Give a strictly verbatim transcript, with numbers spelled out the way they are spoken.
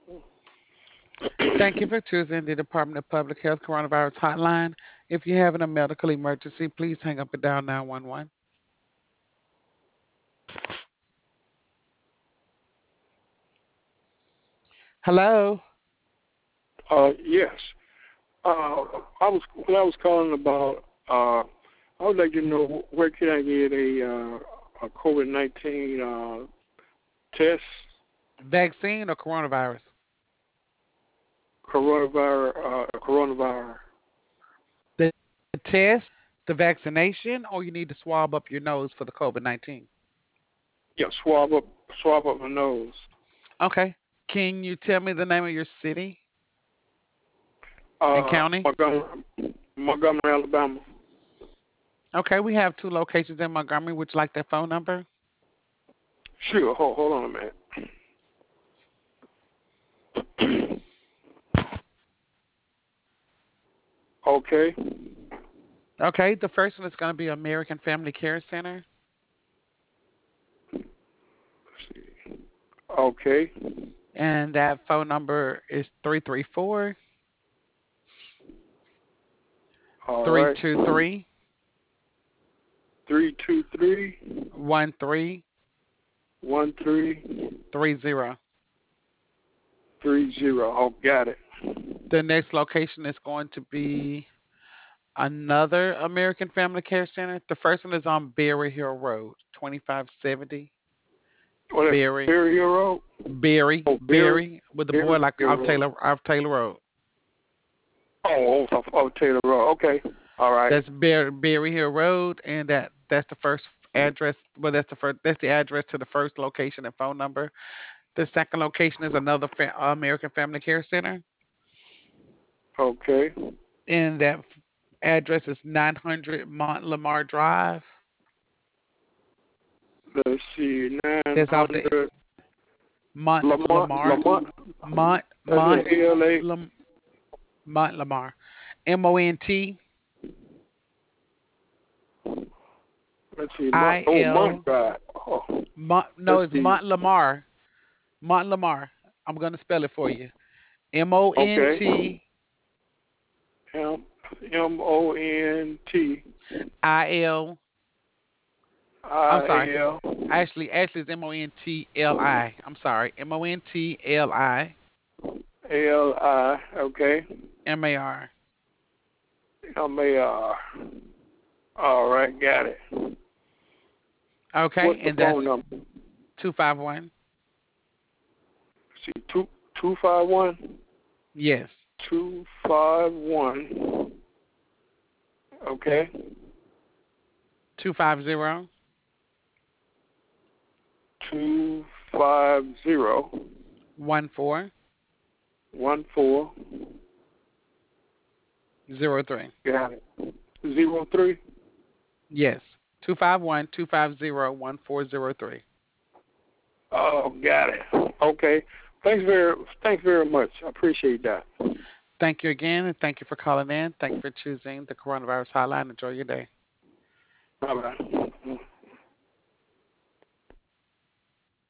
Thank you for choosing the Department of Public Health Coronavirus Hotline. If you're having a medical emergency, please hang up and dial nine one one. Hello. Uh, yes. Uh, I was when I was calling about. Uh, I would like to know where can I get a uh, a COVID nineteen uh, test, Vaccine or coronavirus? coronavirus, uh, coronavirus. The test, the vaccination, or you need to swab up your nose for the COVID nineteen? Yeah, swab up, swab up my nose. Okay. Can you tell me the name of your city and Uh, county? Montgomery, Montgomery, Alabama. Okay, we have two locations in Montgomery. Would you like that phone number? Sure. Hold, hold on a minute. Okay. Okay, the first one is going to be American Family Care Center, Okay. and that phone number is three three four, All three right. two three, Three two three one three one three three zero. three zero. Oh, got it. The next location is going to be another American Family Care Center. The first one is on Berry Hill Road, twenty-five seventy. Well, that's Berry, Berry Hill Road. Berry, Oh, Berry, Berry, with the boy Berry like Hill off Road. Taylor, off Taylor Road. Oh, oh, oh, Taylor Road. Okay. All right. That's Berry, Berry Hill Road, and that that's the first address. Well, that's the first. That's the address to the first location and phone number. The second location is another fa- American Family Care Center, Okay. and that f- address is nine hundred Mont Lamar Drive. Let's see. Nine That's off the hundred Mont Lamont. Lamar, Lamont. Mont That's Mont it. L A. Lam, Mont Lamar, M O N T Let's see. Mont. I Oh, Mont L. Drive. Oh, Mont, no, let's it's see. Mont Lamar. Mont Lamar. I'm gonna spell it for you. M O N Okay. T M M O N T I L. I'm sorry. I L Actually, actually, it's M O N T L I. I'm sorry. M O N T L I L I. Okay. M A R. M A R. All right. Got it. Okay, What's the and phone that's number? two five one. See, two two five one Yes. two five one. Okay. two five zero Two five zero one four one four. zero three. Got it. Zero three. Yes. Two five one two five zero one four zero three. Oh, got it. Okay. Thanks very thanks very much. I appreciate that. Thank you again, and thank you for calling in. Thank you for choosing the coronavirus hotline. Enjoy your day. Bye bye.